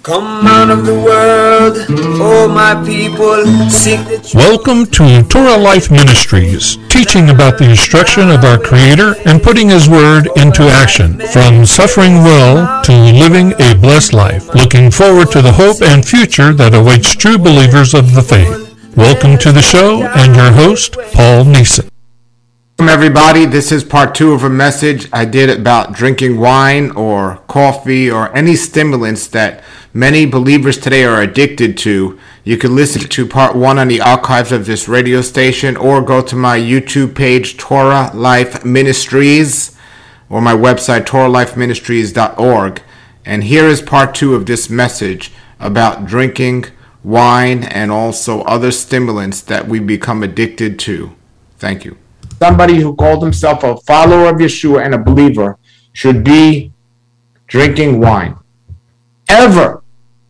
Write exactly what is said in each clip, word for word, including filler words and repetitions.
Come out of the world, oh my people, sing the truth. Welcome to Torah Life Ministries, teaching about the instruction of our Creator and putting His Word into action, from suffering well to living a blessed life. Looking forward to the hope and future that awaits true believers of the faith. Welcome to the show, and your host, Paul Neeson. Welcome everybody, this is part two of a message I did about drinking wine or coffee or any stimulants that many believers today are addicted to. You can listen to part one on the archives of this radio station or go to my YouTube page, Torah Life Ministries, or my website, torah life ministries dot org. And here is part two of this message about drinking wine and also other stimulants that we become addicted to. Thank you. Somebody who called himself a follower of Yeshua and a believer should be drinking wine. Ever.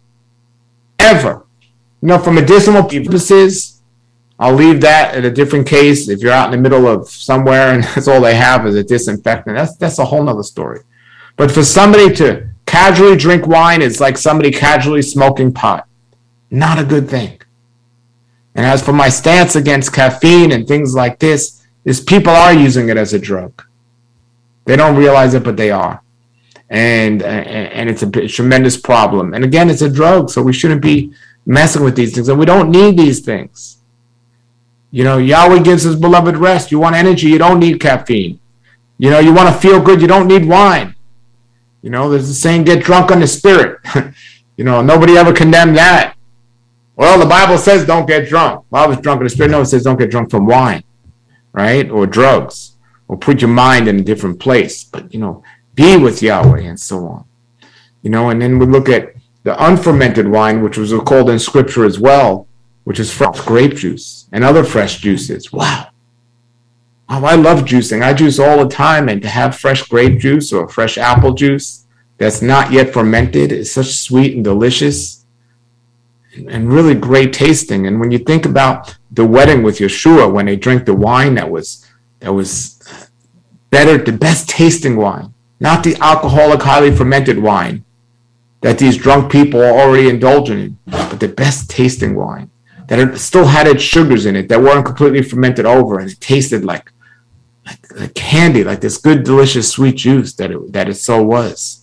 Ever. You know, for medicinal purposes, I'll leave that at a different case. If you're out in the middle of somewhere and that's all they have is a disinfectant, that's that's a whole nother story. But for somebody to casually drink wine, it's like somebody casually smoking pot. Not a good thing. And as for my stance against caffeine and things like this, is people are using it as a drug. They don't realize it, but they are. And and it's a tremendous problem. And again, it's a drug, so we shouldn't be messing with these things. And we don't need these things. You know, Yahweh gives His beloved rest. You want energy, you don't need caffeine. You know, you want to feel good, you don't need wine. You know, there's a saying, get drunk on the Spirit. You know, nobody ever condemned that. Well, the Bible says don't get drunk. Well, I was drunk on the Spirit. No, it says don't get drunk from wine. Right? Or drugs, or put your mind in a different place. But, you know, be with Yahweh and so on. You know, and then we look at the unfermented wine, which was called in Scripture as well, which is fresh grape juice and other fresh juices. Wow. Wow, I love juicing. I juice all the time, and to have fresh grape juice or fresh apple juice that's not yet fermented is such sweet and delicious and really great tasting. And when you think about the wedding with Yeshua, when they drink the wine that was that was better, the best tasting wine, not the alcoholic, highly fermented wine that these drunk people are already indulging in, but the best tasting wine that it still had its sugars in it, that weren't completely fermented over, and it tasted like like, like candy, like this good, delicious, sweet juice that it that it so was.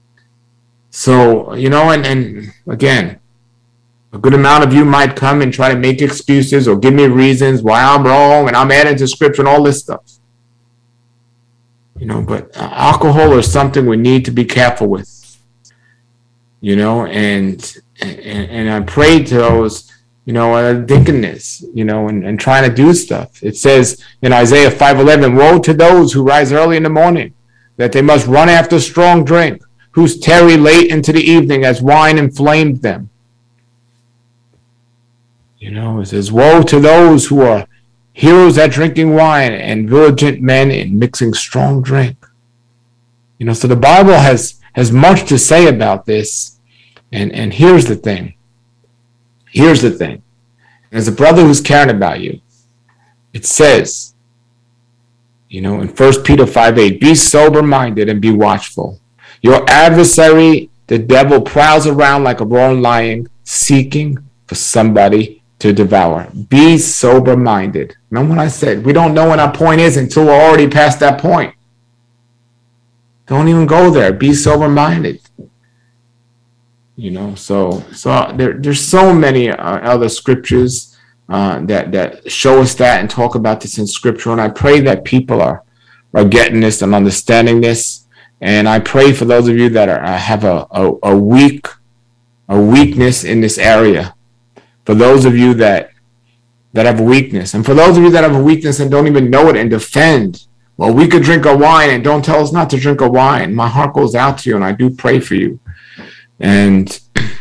So, you know, and, and again, a good amount of you might come and try to make excuses or give me reasons why I'm wrong and I'm adding to Scripture and all this stuff. You know, but uh, alcohol is something we need to be careful with. You know, and and, and I pray to those, you know, uh, drunkenness, you know, and, and trying to do stuff. It says in Isaiah five eleven, woe to those who rise early in the morning, that they must run after strong drink, whose tarry late into the evening as wine inflamed them. You know, it says, woe to those who are heroes at drinking wine and diligent men in mixing strong drink. You know, so the Bible has, has much to say about this. And, and here's the thing. Here's the thing. As a brother who's caring about you, it says, you know, in First Peter five eight, be sober-minded and be watchful. Your adversary, the devil, prowls around like a roaring lion, seeking for somebody to devour. Be sober-minded. Remember what I said? We don't know what our point is until we're already past that point. Don't even go there. Be sober-minded. You know, so so there, there's so many uh, other scriptures uh, that that show us that and talk about this in Scripture. And I pray that people are are getting this and understanding this. And I pray for those of you that are have a a, a weak a weakness in this area. For those of you that that have a weakness, and for those of you that have a weakness and don't even know it and defend, well, we could drink a wine and don't tell us not to drink a wine. My heart goes out to you, and I do pray for you. And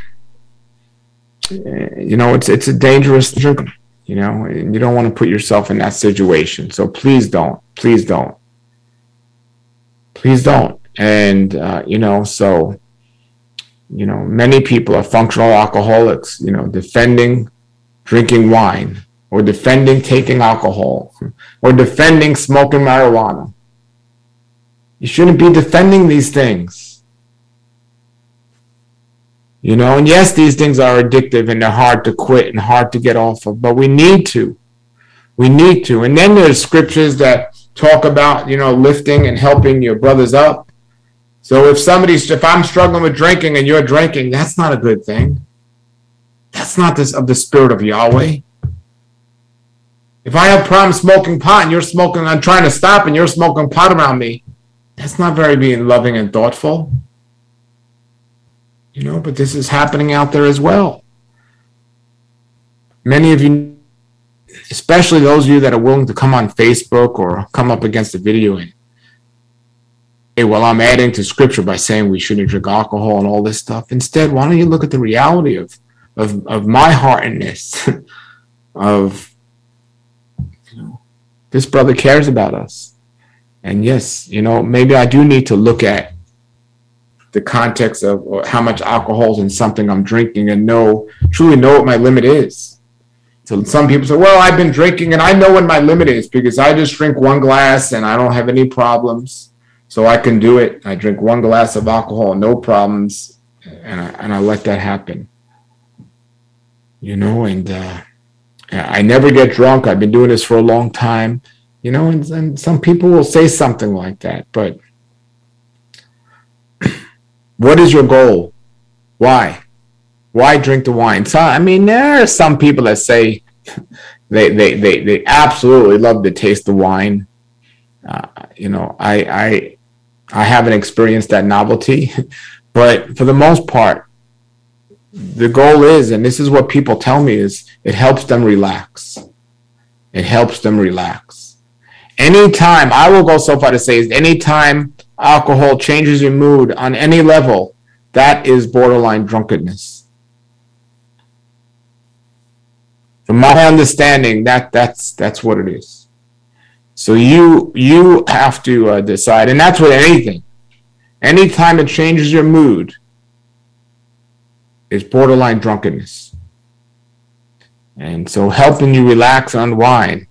you know, it's it's a dangerous drink, you know, and you don't want to put yourself in that situation. So please don't, please don't, please don't. And uh, you know, so. You know, many people are functional alcoholics, you know, defending drinking wine or defending taking alcohol or defending smoking marijuana. You shouldn't be defending these things. You know, and yes, these things are addictive and they're hard to quit and hard to get off of, but we need to. We need to. And then there's scriptures that talk about, you know, lifting and helping your brothers up. So if somebody's, if I'm struggling with drinking and you're drinking, that's not a good thing. That's not this of the spirit of Yahweh. If I have problems smoking pot and you're smoking, I'm trying to stop and you're smoking pot around me, that's not very being loving and thoughtful. You know, but this is happening out there as well. Many of you, especially those of you that are willing to come on Facebook or come up against a video and, hey, well, I'm adding to scripture by saying we shouldn't drink alcohol and all this stuff. Instead, why don't you look at the reality of, of, of my heartedness, of, you know, this brother cares about us. And yes, you know, maybe I do need to look at the context of how much alcohol is in something I'm drinking and know, truly know what my limit is. So some people say, well, I've been drinking and I know what my limit is because I just drink one glass and I don't have any problems. So I can do it. I drink one glass of alcohol, no problems. And I, and I let that happen. You know, and uh, I never get drunk. I've been doing this for a long time. You know, and, and some people will say something like that, but what is your goal? Why? Why drink the wine? So, I mean, there are some people that say they they they, they absolutely love to taste the wine. Uh, you know, I I I haven't experienced that novelty, but for the most part, the goal is, and this is what people tell me, is it helps them relax. It helps them relax. Anytime, I will go so far to say, is anytime alcohol changes your mood on any level, that is borderline drunkenness. From my understanding, that that's that's what it is. So you you have to uh, decide, and that's with anything. Anytime it changes your mood, it's borderline drunkenness. And so helping you relax, unwind,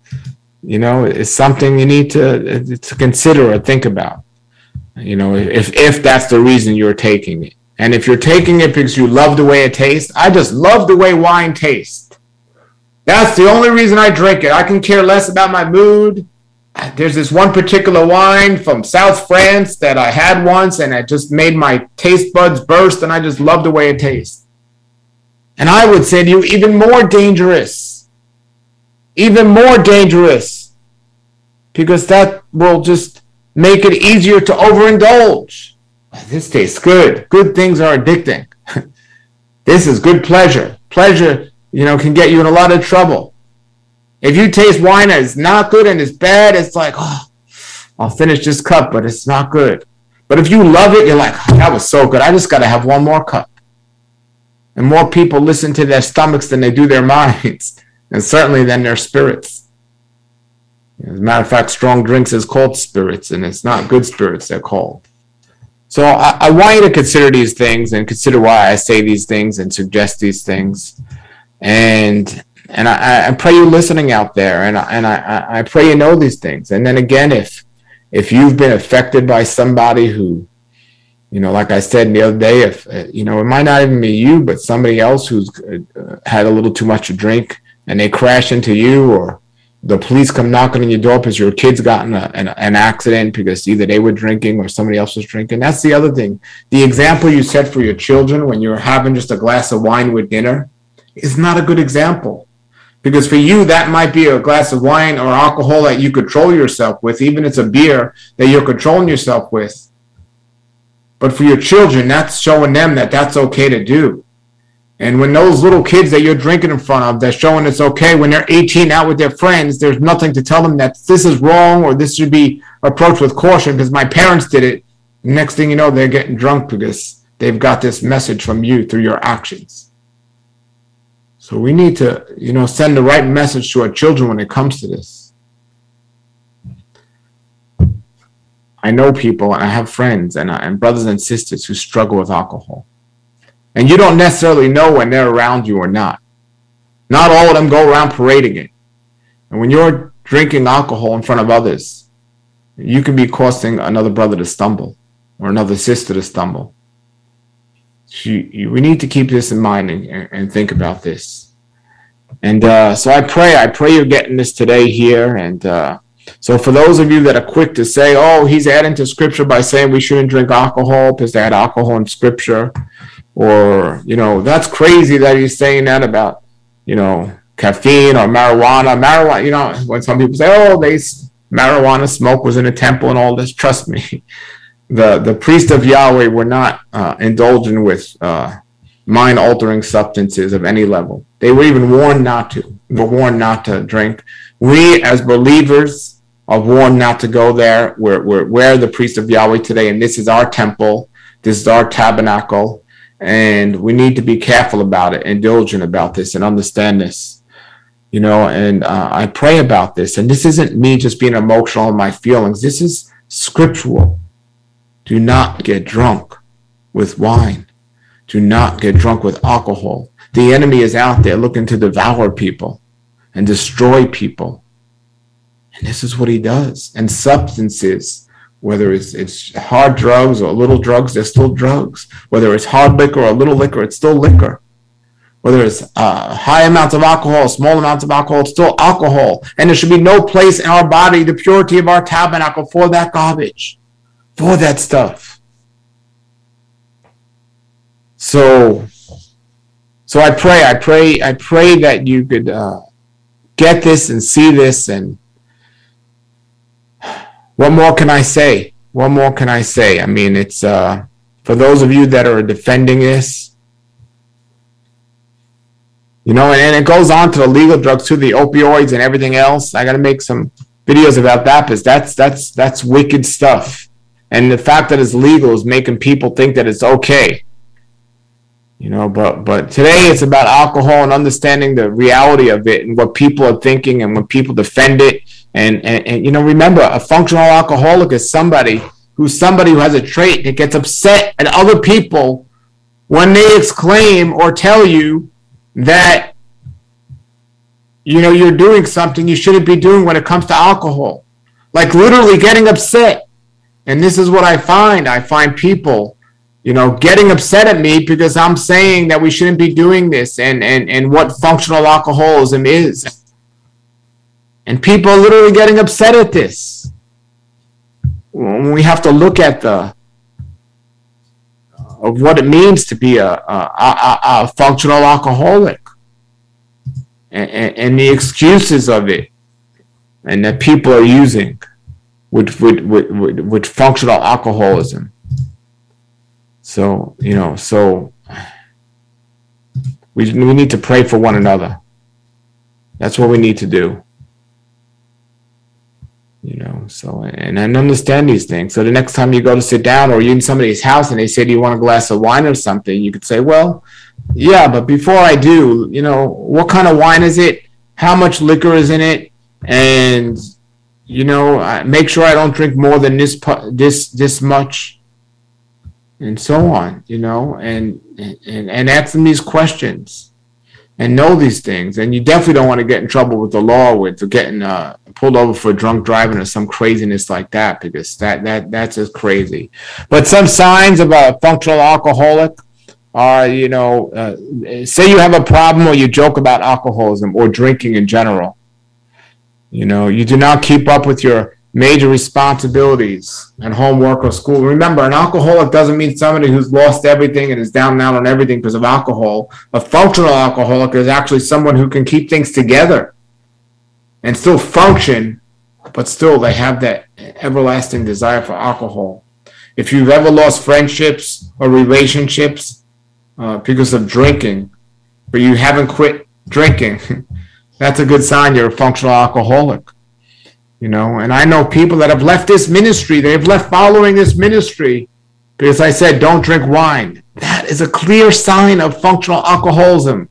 you know, is something you need to to consider or think about. You know, if if that's the reason you're taking it. And if you're taking it because you love the way it tastes, I just love the way wine tastes. That's the only reason I drink it. I can care less about my mood. There's this one particular wine from South France that I had once, and it just made my taste buds burst, and I just love the way it tastes. And I would say to you, even more dangerous. Even more dangerous. Because that will just make it easier to overindulge. This tastes good. Good things are addicting. This is good pleasure. Pleasure, you know, can get you in a lot of trouble. If you taste wine and it's not good and it's bad, it's like, oh, I'll finish this cup, but it's not good. But if you love it, you're like, oh, that was so good. I just got to have one more cup. And more people listen to their stomachs than they do their minds, and certainly than their spirits. As a matter of fact, strong drinks is called spirits, and it's not good spirits they're called. So I, I want you to consider these things and consider why I say these things and suggest these things. And and I, I pray you're listening out there, and I, and I, I pray you know these things. And then again, if if you've been affected by somebody who, you know, like I said the other day, if you know, it might not even be you, but somebody else who's uh, had a little too much to drink, and they crash into you, or the police come knocking on your door because your kid's gotten a, an, an accident because either they were drinking or somebody else was drinking. That's the other thing. The example you set for your children when you're having just a glass of wine with dinner is not a good example. Because for you, that might be a glass of wine or alcohol that you control yourself with, even if it's a beer that you're controlling yourself with. But for your children, that's showing them that that's okay to do. And when those little kids that you're drinking in front of, they're showing it's okay, when they're eighteen out with their friends, there's nothing to tell them that this is wrong or this should be approached with caution because my parents did it. Next thing you know, they're getting drunk because they've got this message from you through your actions. So we need to, you know, send the right message to our children when it comes to this. I know people, and I have friends and, and brothers and sisters who struggle with alcohol. And you don't necessarily know when they're around you or not. Not all of them go around parading it. And when you're drinking alcohol in front of others, you can be causing another brother to stumble or another sister to stumble. You, you, we need to keep this in mind and, and think about this. And uh, so I pray, I pray you're getting this today here. And uh, so for those of you that are quick to say, oh, he's adding to scripture by saying we shouldn't drink alcohol because they had alcohol in scripture. Or, you know, that's crazy that he's saying that about, you know, caffeine or marijuana. Marijuana, you know, when some people say, oh, they marijuana smoke was in a temple and all this, trust me. The the priests of Yahweh were not uh, indulging with uh, mind-altering substances of any level. They were even warned not to. Were warned not to drink. We, as believers, are warned not to go there. We're, we're, we're the priests of Yahweh today, and this is our temple. This is our tabernacle, and we need to be careful about it, and diligent about this, and understand this. You know, and uh, I pray about this. And this isn't me just being emotional in my feelings. This is scriptural. Do not get drunk with wine. Do not get drunk with alcohol. The enemy is out there looking to devour people and destroy people. And this is what he does. And substances, whether it's, it's hard drugs or little drugs, they're still drugs. Whether it's hard liquor or little liquor, it's still liquor. Whether it's uh, high amounts of alcohol, small amounts of alcohol, it's still alcohol. And there should be no place in our body, the purity of our tabernacle, for that garbage. For that stuff. So, so I pray, I pray, I pray that you could uh, get this and see this. And what more can I say? What more can I say? I mean, it's uh, for those of you that are defending this, you know, and, and it goes on to the legal drugs, to the opioids and everything else. I got to make some videos about that because that's that's that's wicked stuff. And the fact that it's legal is making people think that it's okay. You know, but but today it's about alcohol and understanding the reality of it and what people are thinking and when people defend it. And, and, and you know, remember, a functional alcoholic is somebody who's somebody who has a trait that gets upset at other people when they exclaim or tell you that, you know, you're doing something you shouldn't be doing when it comes to alcohol. Like literally getting upset. And this is what I find. I find people, you know, getting upset at me because I'm saying that we shouldn't be doing this and, and, and what functional alcoholism is. And people are literally getting upset at this. We have to look at the of what it means to be a, a, a, a functional alcoholic and, and, and the excuses of it and that people are using. With, with, with, with functional alcoholism. So, you know, so we, we need to pray for one another. That's what we need to do. You know, so, and, and understand these things. So the next time you go to sit down or you're in somebody's house and they say, do you want a glass of wine or something? You could say, well, yeah, but before I do, you know, what kind of wine is it? How much liquor is in it? And you know, I make sure I don't drink more than this this this much, and so on. You know, and and and ask them these questions, and know these things. And you definitely don't want to get in trouble with the law with getting uh, pulled over for drunk driving or some craziness like that, because that that that's just crazy. But some signs of a functional alcoholic are, you know, uh, say you have a problem or you joke about alcoholism or drinking in general. You know, you do not keep up with your major responsibilities and homework or school. Remember, an alcoholic doesn't mean somebody who's lost everything and is down and out on everything because of alcohol. A functional alcoholic is actually someone who can keep things together and still function, but still they have that everlasting desire for alcohol. If you've ever lost friendships or relationships uh, because of drinking, but you haven't quit drinking, that's a good sign you're a functional alcoholic. You know, and I know people that have left this ministry, they've left following this ministry because I said, don't drink wine. That is a clear sign of functional alcoholism.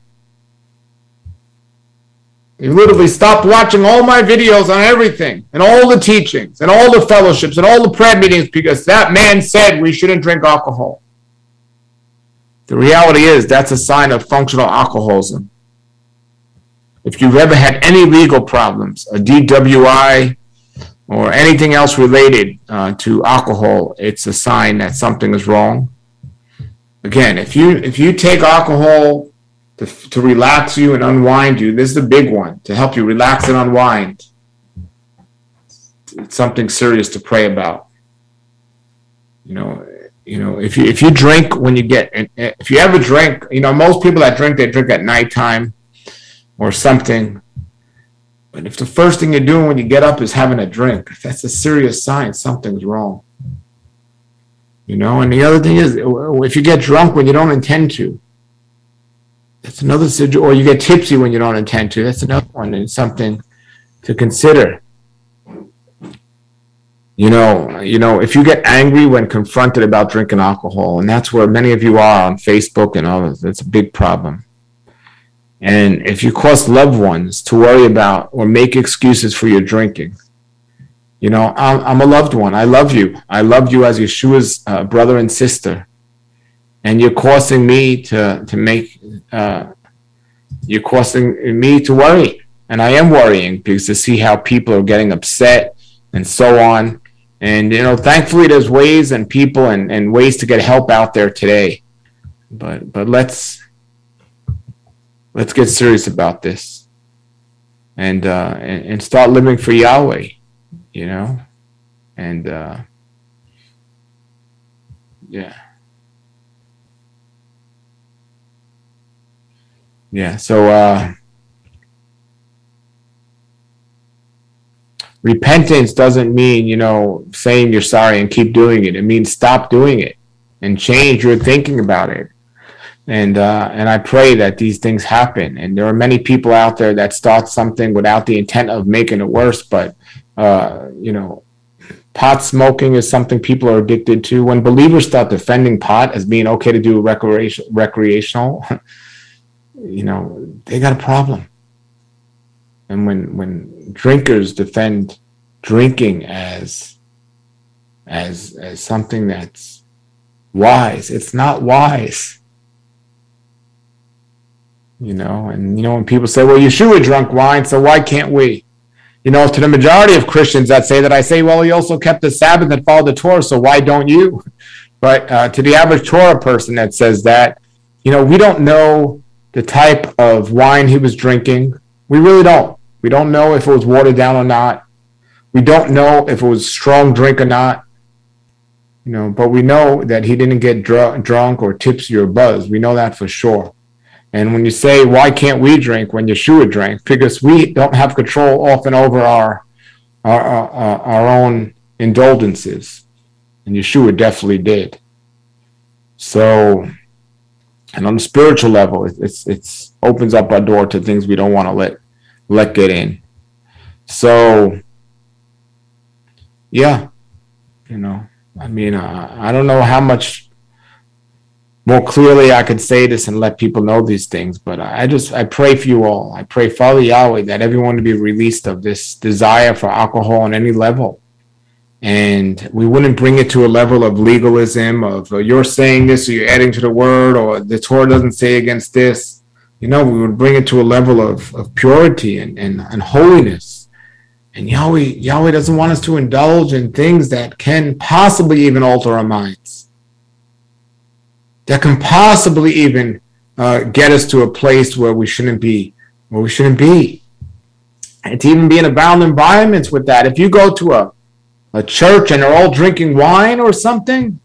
You literally stopped watching all my videos on everything and all the teachings and all the fellowships and all the prayer meetings because that man said we shouldn't drink alcohol. The reality is that's a sign of functional alcoholism. If you've ever had any legal problems, a D W I, or anything else related uh, to alcohol, it's a sign that something is wrong. Again, if you if you take alcohol to, to relax you and unwind you, this is the big one, to help you relax and unwind. It's something serious to pray about. You know, you know, if you if you drink when you get, if you ever drink, you know, most people that drink, they drink at nighttime or something. But if the first thing you're doing when you get up is having a drink, that's a serious sign something's wrong. You know, and the other thing is, if you get drunk when you don't intend to, that's another situation. Or you get tipsy when you don't intend to, that's another one, and something to consider. You know, you know, if you get angry when confronted about drinking alcohol, and that's where many of you are on Facebook and others, that's a big problem. And if you cause loved ones to worry about or make excuses for your drinking, you know, I'm, I'm a loved one. I love you. I love you as Yeshua's uh, brother and sister. And you're causing me to, to make, uh, you're causing me to worry. And I am worrying because to see how people are getting upset and so on. And, you know, thankfully there's ways and people and, and ways to get help out there today. But, but let's, let's get serious about this and, uh, and, and start living for Yahweh. You know, and uh, yeah, yeah. So uh, repentance doesn't mean, you know, saying you're sorry and keep doing it. It means stop doing it and change your thinking about it. And uh, and I pray that these things happen. And there are many people out there that start something without the intent of making it worse, but Uh, you know, pot smoking is something people are addicted to. When believers start defending pot as being okay to do recreation, recreational, you know, they got a problem. And when when drinkers defend drinking as as as something that's wise, it's not wise. You know, and you know when people say, "Well, Yeshua drank wine, so why can't we?" You know, to the majority of Christians that say that, I say, well, he also kept the Sabbath and followed the Torah, so why don't you? But uh, to the average Torah person that says that, you know, we don't know the type of wine he was drinking. We really don't. We don't know if it was watered down or not. We don't know if it was strong drink or not. You know, but we know that he didn't get dr- drunk or tipsy or buzzed. We know that for sure. And when you say, why can't we drink when Yeshua drank? Because we don't have control often over our, our, our, our own indulgences. And Yeshua definitely did. So, and on the spiritual level, it, it's it's opens up our door to things we don't want to let, let get in. So, yeah, you know, I mean, uh, I don't know how much more clearly I could say this and let people know these things, but I just, I pray for you all. I pray, Father Yahweh, that everyone to be released of this desire for alcohol on any level. And we wouldn't bring it to a level of legalism, of uh, you're saying this or you're adding to the word, or the Torah doesn't say against this. You know, we would bring it to a level of, of purity and, and, and holiness. And Yahweh, Yahweh doesn't want us to indulge in things that can possibly even alter our minds, that can possibly even uh, get us to a place where we shouldn't be, where we shouldn't be. And to even be in abound environments with that. If you go to a, a church and they're all drinking wine or something,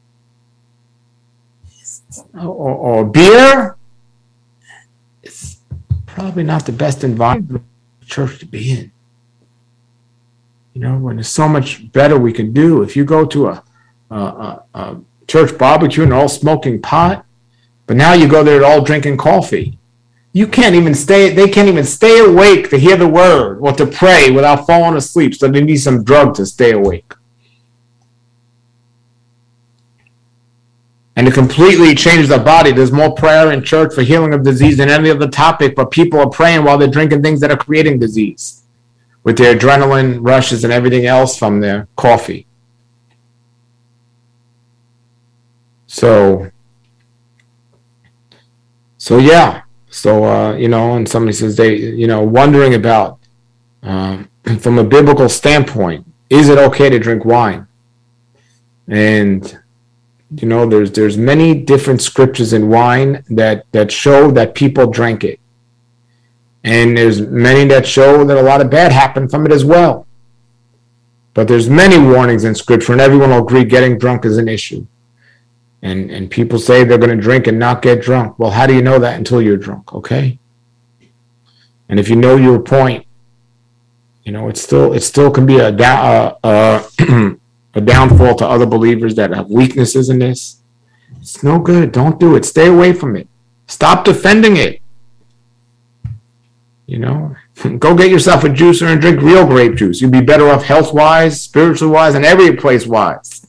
or, or beer, it's probably not the best environment for the church to be in. You know, when there's so much better we can do. If you go to a, a, a, a church barbecue and they're all smoking pot, but now you go there, they're all drinking coffee. You can't even stay, they can't even stay awake to hear the word or to pray without falling asleep, so they need some drug to stay awake. And to completely change their body, there's more prayer in church for healing of disease than any other topic, but people are praying while they're drinking things that are creating disease with their adrenaline rushes and everything else from their coffee. So, so yeah, so, uh, you know, and somebody says they, you know, wondering about, um, from a biblical standpoint, is it okay to drink wine? And You know, there's there's many different scriptures in wine that that show that people drank it, and there's many that show that a lot of bad happened from it as well. But there's many warnings in scripture, and everyone will agree getting drunk is an issue. And and people say they're going to drink and not get drunk. Well, how do you know that until you're drunk? Okay. And if you know your point, you know, it still it still can be a down uh, uh, a downfall to other believers that have weaknesses in this. It's no good. Don't do it. Stay away from it. Stop defending it. You know, go get yourself a juicer and drink real grape juice. You'd be better off health-wise, spiritual-wise, and every place-wise.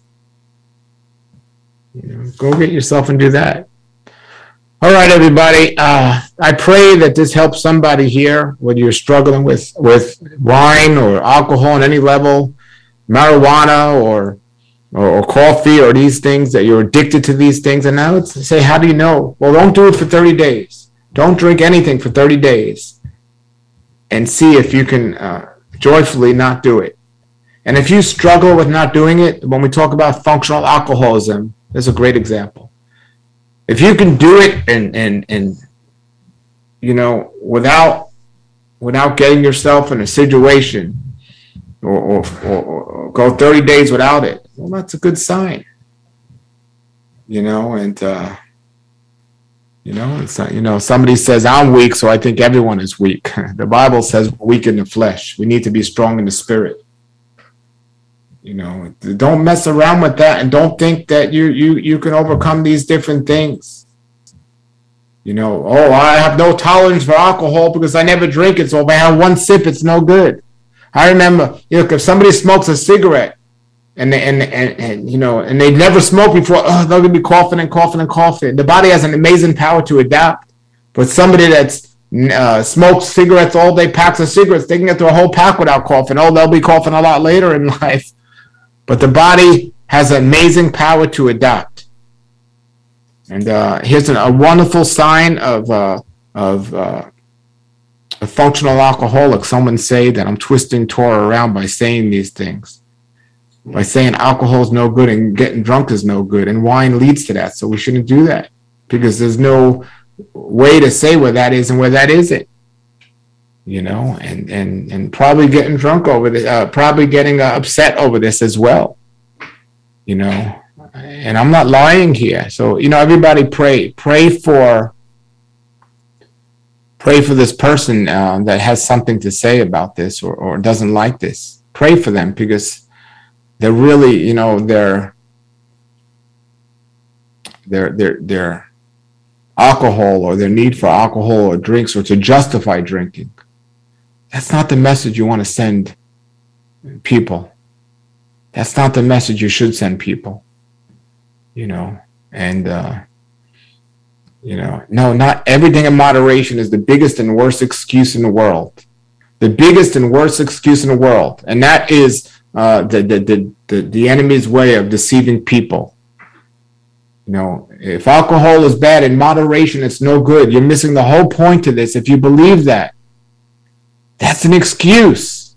You know, go get yourself and do that. All right, everybody. Uh, I pray that this helps somebody here, whether you're struggling with, with wine or alcohol on any level, marijuana or, or or coffee or these things, that you're addicted to these things. And now let's say, how do you know? Well, don't do it for thirty days. Don't drink anything for thirty days and see if you can uh, joyfully not do it. And if you struggle with not doing it, when we talk about functional alcoholism, there's a great example. If you can do it and, and, and you know, without without getting yourself in a situation or, or, or, or go thirty days without it, well, that's a good sign. You know, and, uh, you know, it's not, you know, somebody says, I'm weak, so I think everyone is weak. The Bible says we're weak in the flesh. We need to be strong in the spirit. You know, don't mess around with that, and don't think that you you you can overcome these different things. You know, oh, I have no tolerance for alcohol because I never drink it, so if I have one sip, it's no good. I remember, you know, if somebody smokes a cigarette and they, and, and and you know, and they never smoked before, oh, they're gonna be coughing and coughing and coughing. The body has an amazing power to adapt. But somebody that's uh, smokes cigarettes all day, packs of cigarettes, they can get through a whole pack without coughing. Oh, they'll be coughing a lot later in life. But the body has amazing power to adapt. And uh, here's an, a wonderful sign of uh, of uh, a functional alcoholic. Someone say that I'm twisting Torah around by saying these things. By saying alcohol is no good and getting drunk is no good. And wine leads to that. So we shouldn't do that. Because there's no way to say where that is and where that isn't. You know, and, and, and probably getting drunk over this, uh, probably getting uh, upset over this as well, you know, and I'm not lying here. So, you know, everybody pray, pray for, pray for this person uh, that has something to say about this or, or doesn't like this. Pray for them because they're really, you know, their, their, their, their alcohol or their need for alcohol or drinks or to justify drinking. That's not the message you want to send people. That's not the message you should send people. You know, and, uh, you know, no, not everything in moderation is the biggest and worst excuse in the world. The biggest and worst excuse in the world. And that is uh, the, the, the, the, the enemy's way of deceiving people. You know, if alcohol is bad, in moderation, it's no good. You're missing the whole point to this if you believe that. That's an excuse.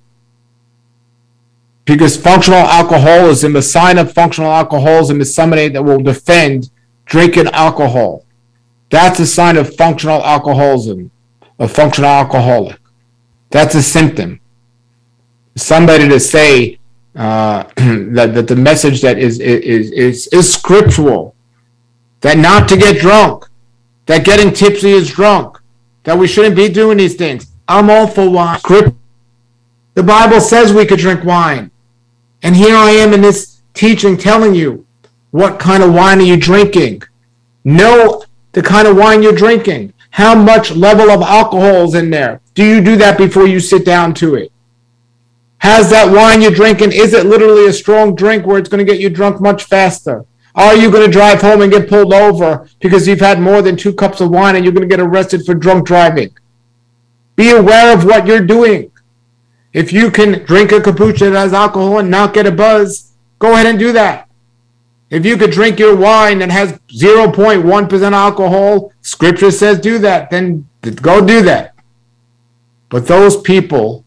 Because functional alcoholism, a sign of functional alcoholism is somebody that will defend drinking alcohol. That's a sign of functional alcoholism, a functional alcoholic. That's a symptom. Somebody to say uh, that, that the message that is, is, is, is scriptural, that not to get drunk, that getting tipsy is drunk, that we shouldn't be doing these things. I'm all for wine. The Bible says we could drink wine. And here I am in this teaching telling you, what kind of wine are you drinking? Know the kind of wine you're drinking. How much level of alcohol is in there? Do you do that before you sit down to it? Has that wine you're drinking, is it literally a strong drink where it's going to get you drunk much faster? Are you going to drive home and get pulled over because you've had more than two cups of wine and you're going to get arrested for drunk driving? Be aware of what you're doing. If you can drink a kombucha that has alcohol and not get a buzz, go ahead and do that. If you could drink your wine that has zero point one percent alcohol, scripture says do that, then go do that. But those people,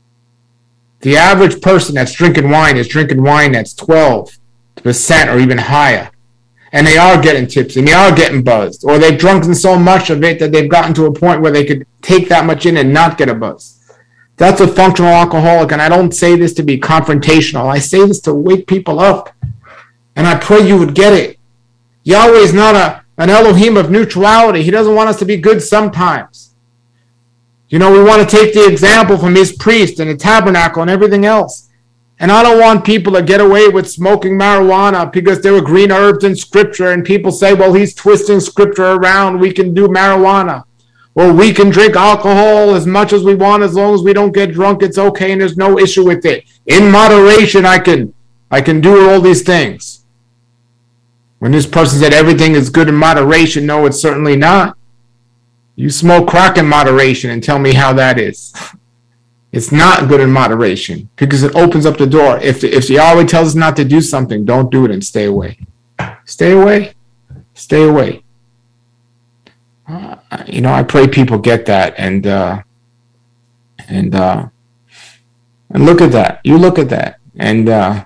the average person that's drinking wine is drinking wine that's twelve percent or even higher. and they are getting tipsy, and they are getting buzzed, or they've drunken so much of it that they've gotten to a point where they could take that much in and not get a buzz. That's a functional alcoholic, and I don't say this to be confrontational. I say this to wake people up, and I pray you would get it. Yahweh is not a, an Elohim of neutrality. He doesn't want us to be good sometimes. You know, we want to take the example from his priest and the tabernacle and everything else. And I don't want people to get away with smoking marijuana because there were green herbs in Scripture, and people say, well, he's twisting Scripture around. We can do marijuana. Or we can drink alcohol as much as we want as long as we don't get drunk. It's okay, and there's no issue with it. In moderation, I can, I can do all these things. When this person said everything is good in moderation, no, it's certainly not. You smoke crack in moderation and tell me how that is. It's not good in moderation because it opens up the door. If if Yahweh tells us not to do something, don't do it and stay away. Stay away. Stay away. Uh, you know, I pray people get that, and uh, and uh, and look at that. You look at that, and uh,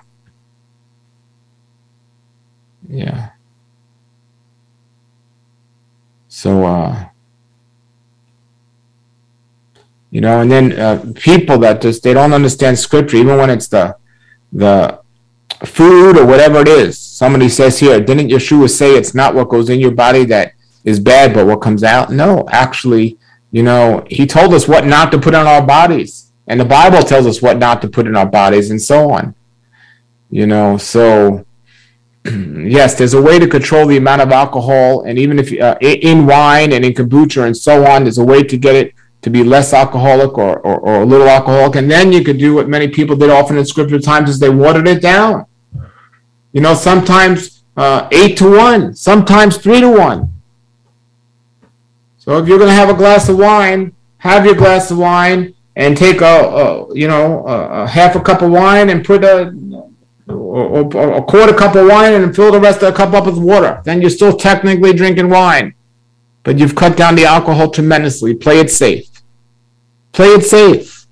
yeah. So. Uh, You know, and then uh, people that just, they don't understand Scripture, even when it's the the food or whatever it is. Somebody says here, didn't Yeshua say it's not what goes in your body that is bad, but what comes out? No, actually, you know, he told us what not to put on our bodies. And the Bible tells us what not to put in our bodies and so on. You know, so, yes, there's a way to control the amount of alcohol. And even if uh, in wine and in kombucha and so on, there's a way to get it to be less alcoholic or, or, or a little alcoholic. And then you could do what many people did often in Scripture times is they watered it down. You know, sometimes uh, eight to one, sometimes three to one. So if you're going to have a glass of wine, have your glass of wine and take a, a you know, a, a half a cup of wine and put a, or, or a quarter cup of wine and fill the rest of the cup up with water. Then you're still technically drinking wine, but you've cut down the alcohol tremendously. Play it safe. Play it safe,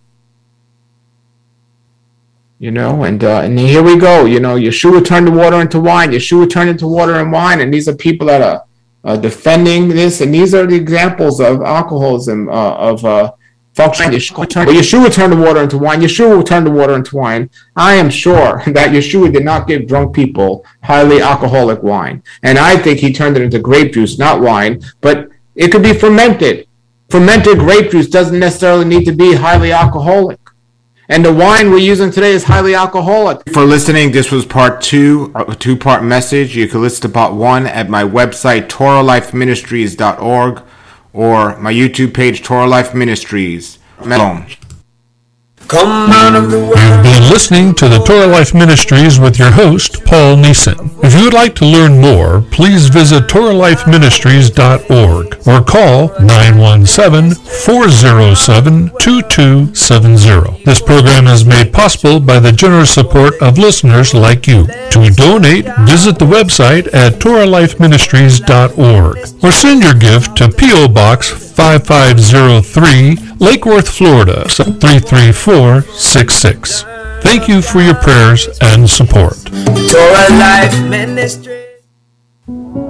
you know, and uh, and here we go. You know, Yeshua turned the water into wine. Yeshua turned into water and wine, and these are people that are uh, defending this, and these are the examples of alcoholism, uh, of uh, function. Yeshua turned, well, Yeshua turned the water into wine. Yeshua turned the water into wine. I am sure that Yeshua did not give drunk people highly alcoholic wine, and I think he turned it into grape juice, not wine, but it could be fermented. Fermented grape juice doesn't necessarily need to be highly alcoholic. And the wine we're using today is highly alcoholic. For listening, this was part two, a two-part message. You can listen to part one at my website, Torah Life Ministries dot org, or my YouTube page, Torah Life Ministries. Shalom. Come out of the world. You've been listening to the Torah Life Ministries with your host, Paul Neeson. If you would like to learn more, please visit Torah Life Ministries dot org or call nine one seven, four zero seven, two two seven zero. This program is made possible by the generous support of listeners like you. To donate, visit the website at Torah Life Ministries dot org or send your gift to P O Box five five zero three, Lake Worth, Florida, three three four six six. Thank you for your prayers and support. Torah Life Ministry.